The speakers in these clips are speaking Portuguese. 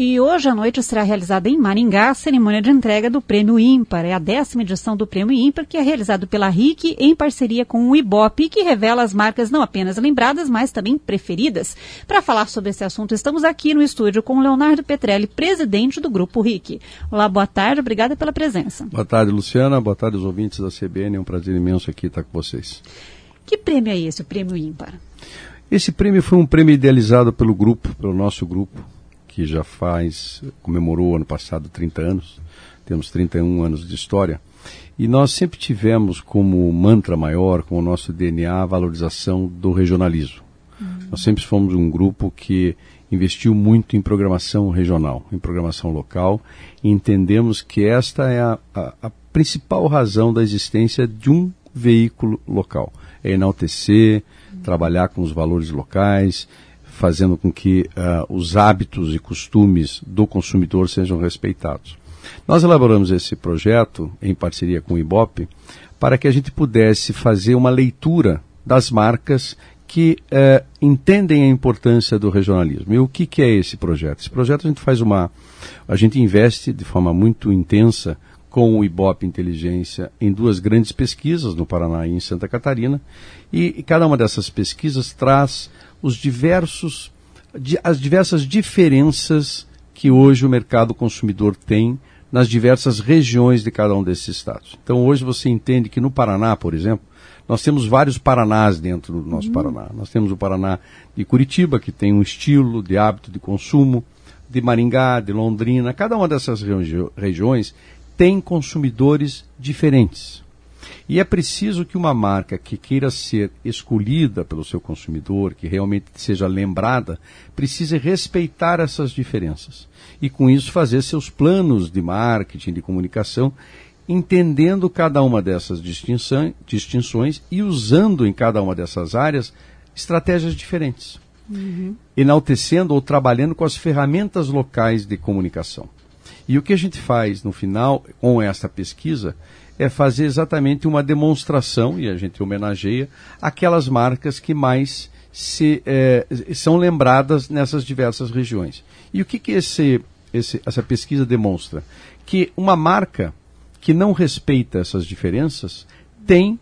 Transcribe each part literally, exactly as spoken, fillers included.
E hoje à noite será realizada em Maringá a cerimônia de entrega do Prêmio Ímpar. É a décima edição do Prêmio Ímpar, que é realizado pela R I C em parceria com o Ibope, que revela as marcas não apenas lembradas, mas também preferidas. Para falar sobre esse assunto, estamos aqui no estúdio com Leonardo Petrelli, presidente do Grupo R I C. Olá, boa tarde, obrigada pela presença. Boa tarde, Luciana. Boa tarde aos ouvintes da C B N. É um prazer imenso aqui estar com vocês. Que prêmio é esse, o Prêmio Ímpar? Esse prêmio foi um prêmio idealizado pelo grupo, pelo nosso grupo, que já faz, comemorou ano passado trinta anos, temos trinta e um anos de história, e nós sempre tivemos como mantra maior, como nosso D N A, a valorização do regionalismo. Uhum. Nós sempre fomos um grupo que investiu muito em programação regional, em programação local, e entendemos que esta é a, a, a principal razão da existência de um veículo local. É enaltecer, uhum. trabalhar com os valores locais, fazendo com que uh, os hábitos e costumes do consumidor sejam respeitados. Nós elaboramos esse projeto em parceria com o Ibope para que a gente pudesse fazer uma leitura das marcas que uh, entendem a importância do regionalismo. E o que, que é esse projeto? Esse projeto a gente faz uma... A gente investe de forma muito intensa com o Ibope Inteligência em duas grandes pesquisas no Paraná e em Santa Catarina, e, e cada uma dessas pesquisas traz os diversos, di, as diversas diferenças que hoje o mercado consumidor tem nas diversas regiões de cada um desses estados. Então hoje você entende que no Paraná, por exemplo, nós temos vários Paranás dentro do nosso uhum. Paraná. Nós temos o Paraná de Curitiba, que tem um estilo de hábito de consumo, de Maringá, de Londrina. Cada uma dessas regi- regiões tem consumidores diferentes. E é preciso que uma marca que queira ser escolhida pelo seu consumidor, que realmente seja lembrada, precise respeitar essas diferenças. E com isso fazer seus planos de marketing, de comunicação, entendendo cada uma dessas distinção, distinções e usando em cada uma dessas áreas estratégias diferentes. Uhum. Enaltecendo ou trabalhando com as ferramentas locais de comunicação. E o que a gente faz no final, com essa pesquisa, é fazer exatamente uma demonstração, e a gente homenageia, aquelas marcas que mais se, é, são lembradas nessas diversas regiões. E o que, que esse, esse, essa pesquisa demonstra? Que uma marca que não respeita essas diferenças tem,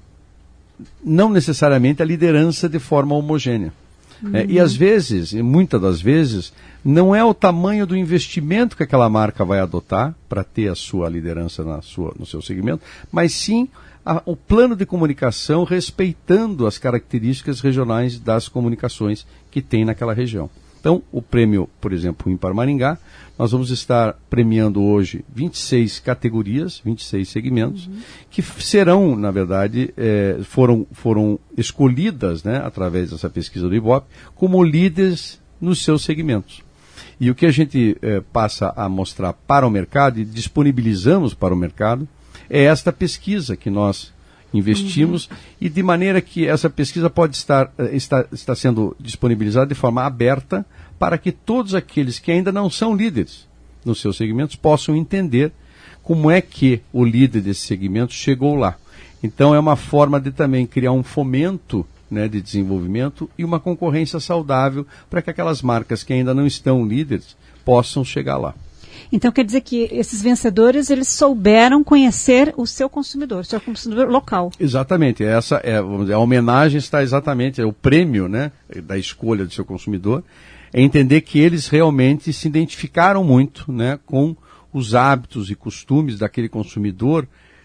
não necessariamente, a liderança de forma homogênea. Uhum. É, e às vezes, e muitas das vezes, não é o tamanho do investimento que aquela marca vai adotar para ter a sua liderança na sua, no seu segmento, mas sim a, o plano de comunicação respeitando as características regionais das comunicações que tem naquela região. Então, o prêmio, por exemplo, Ímpar Maringá, nós vamos estar premiando hoje vinte e seis categorias, vinte e seis segmentos, uhum. que serão, na verdade, eh, foram, foram escolhidas, né, através dessa pesquisa do Ibope, como líderes nos seus segmentos. E o que a gente eh, passa a mostrar para o mercado e disponibilizamos para o mercado é esta pesquisa que nós investimos uhum. e de maneira que essa pesquisa pode estar, está, está sendo disponibilizada de forma aberta para que todos aqueles que ainda não são líderes nos seus segmentos possam entender como é que o líder desse segmento chegou lá. Então é uma forma de também criar um fomento, né, de desenvolvimento e uma concorrência saudável para que aquelas marcas que ainda não estão líderes possam chegar lá. Então quer dizer que esses vencedores, eles souberam conhecer o seu consumidor, o seu consumidor local. Exatamente, essa é, vamos dizer, a homenagem está exatamente, é o prêmio, né, da escolha do seu consumidor, é entender que eles realmente se identificaram muito, né, com os hábitos e costumes daquele consumidor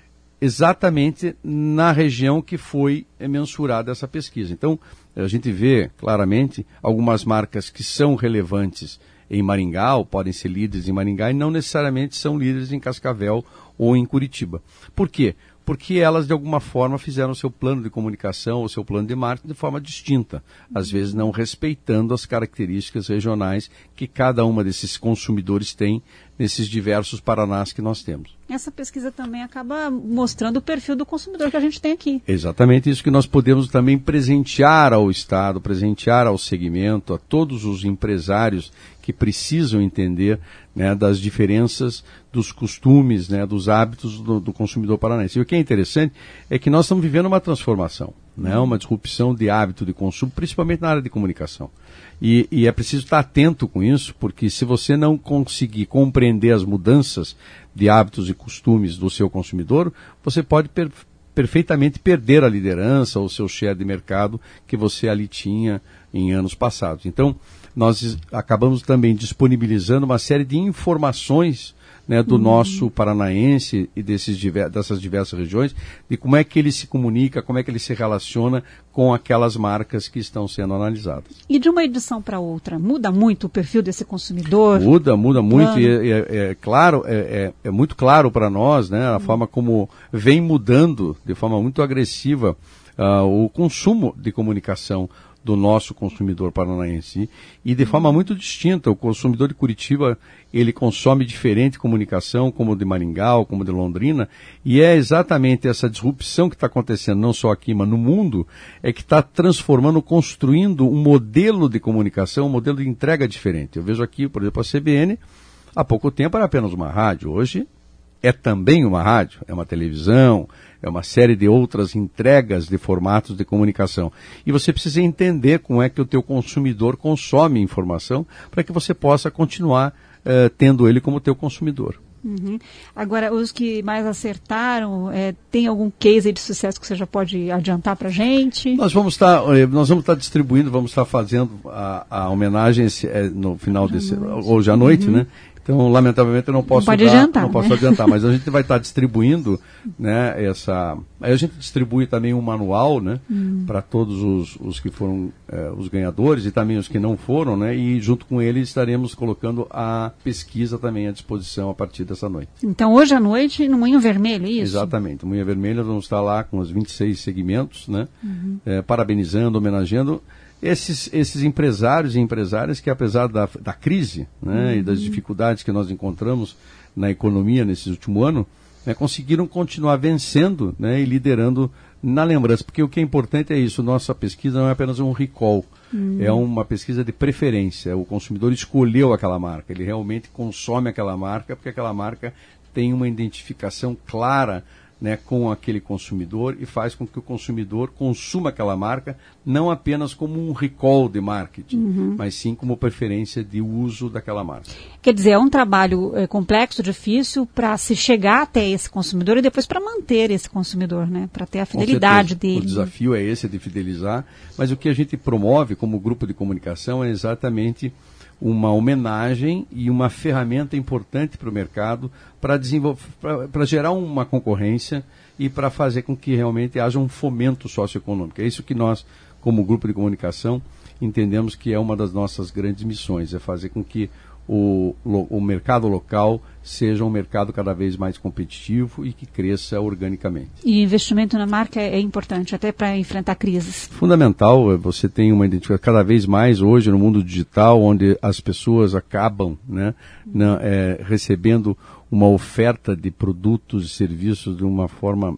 exatamente na região que foi mensurada essa pesquisa. Então, a gente vê claramente algumas marcas que são relevantes em Maringá, ou podem ser líderes em Maringá, e não necessariamente são líderes em Cascavel ou em Curitiba. Por quê? Porque elas, de alguma forma, fizeram o seu plano de comunicação, o seu plano de marketing de forma distinta, às vezes não respeitando as características regionais que cada uma desses consumidores tem nesses diversos Paranás que nós temos. Essa pesquisa também acaba mostrando o perfil do consumidor que a gente tem aqui. Exatamente isso que nós podemos também presentear ao Estado, presentear ao segmento, a todos os empresários que precisam entender, né, das diferenças dos costumes, né, dos hábitos do, do consumidor paranaense. E o que é interessante é que nós estamos vivendo uma transformação. né? Uma disrupção de hábito de consumo, principalmente na área de comunicação. E, e é preciso estar atento com isso, porque se você não conseguir compreender as mudanças de hábitos e costumes do seu consumidor, você pode per, perfeitamente perder a liderança ou o seu share de mercado que você ali tinha em anos passados. Então, nós acabamos também disponibilizando uma série de informações, né, do uhum. nosso paranaense e desses diver, dessas diversas regiões, de como é que ele se comunica, como é que ele se relaciona com aquelas marcas que estão sendo analisadas. E de uma edição para outra, muda muito o perfil desse consumidor? Muda, muda muito, e é, é, é claro, é, é, é muito claro para nós, né, a uhum. forma como vem mudando de forma muito agressiva uh, o consumo de comunicação do nosso consumidor paranaense. E de forma muito distinta, o consumidor de Curitiba, ele consome diferente comunicação, como o de Maringá, ou como o de Londrina, e é exatamente essa disrupção que está acontecendo, não só aqui, mas no mundo, é que está transformando, construindo um modelo de comunicação, um modelo de entrega diferente. Eu vejo aqui, por exemplo, a C B N, há pouco tempo era apenas uma rádio, hoje é também uma rádio, é uma televisão, é uma série de outras entregas de formatos de comunicação. E você precisa entender como é que o teu consumidor consome informação para que você possa continuar uh, tendo ele como teu consumidor. Uhum. Agora, os que mais acertaram, é, tem algum case de sucesso que você já pode adiantar para a gente? Nós vamos estar, nós vamos estar distribuindo, vamos estar fazendo a, a homenagem no final desse, hoje à noite, uhum. né? Então, lamentavelmente, eu não posso, não dar, adiantar, não né? posso adiantar, mas a gente vai estar distribuindo, né, essa... Aí a gente distribui também um manual, né, hum. para todos os, os que foram eh, os ganhadores e também os que não foram, né, e junto com ele estaremos colocando a pesquisa também à disposição a partir dessa noite. Então, hoje à noite, no Moinho Vermelho, é isso? Exatamente. No Moinho Vermelho, nós vamos estar lá com os vinte e seis segmentos, né, uhum. eh, parabenizando, homenageando Esses, esses empresários e empresárias que, apesar da, da crise, né, uhum. e das dificuldades que nós encontramos na economia nesse último ano, né, conseguiram continuar vencendo, né, e liderando na lembrança. Porque o que é importante é isso, nossa pesquisa não é apenas um recall, uhum. é uma pesquisa de preferência. O consumidor escolheu aquela marca, ele realmente consome aquela marca porque aquela marca tem uma identificação clara, né, com aquele consumidor e faz com que o consumidor consuma aquela marca não apenas como um recall de marketing, uhum. mas sim como preferência de uso daquela marca. Quer dizer, é um trabalho é, complexo, difícil para se chegar até esse consumidor e depois para manter esse consumidor, né, para ter a fidelidade dele. O desafio é esse, de fidelizar, mas o que a gente promove como grupo de comunicação é exatamente uma homenagem e uma ferramenta importante para o mercado para desenvolver, para gerar uma concorrência e para fazer com que realmente haja um fomento socioeconômico. É isso que nós, como grupo de comunicação, entendemos que é uma das nossas grandes missões, é fazer com que o, o mercado local seja um mercado cada vez mais competitivo e que cresça organicamente. E investimento na marca é importante, até para enfrentar crises? Fundamental, você tem uma identificação cada vez mais hoje no mundo digital, onde as pessoas acabam, né, na, é, recebendo uma oferta de produtos e serviços de uma forma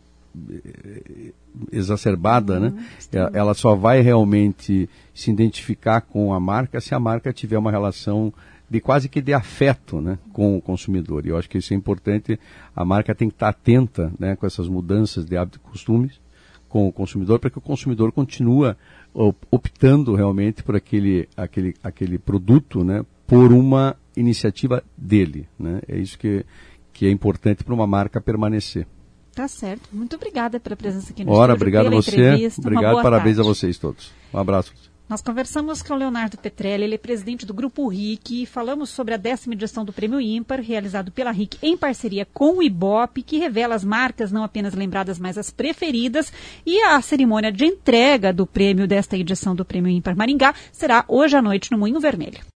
exacerbada, uhum, né? Ela só vai realmente se identificar com a marca se a marca tiver uma relação de quase que de afeto, né, com o consumidor. E eu acho que isso é importante, a marca tem que estar atenta, né, com essas mudanças de hábitos e costumes com o consumidor, para que o consumidor continue optando realmente por aquele, aquele, aquele produto, né, por uma iniciativa dele, né? É isso que, que é importante para uma marca permanecer. Tá certo. Muito obrigada pela presença aqui no Ora, estúdio, obrigado a você. Obrigado, parabéns tarde. a vocês todos. Um abraço. Nós conversamos com o Leonardo Petrelli, ele é presidente do Grupo R I C, e falamos sobre a décima edição do Prêmio Ímpar, realizado pela R I C em parceria com o Ibope, que revela as marcas não apenas lembradas, mas as preferidas. E a cerimônia de entrega do prêmio desta edição do Prêmio Ímpar Maringá será hoje à noite no Moinho Vermelho.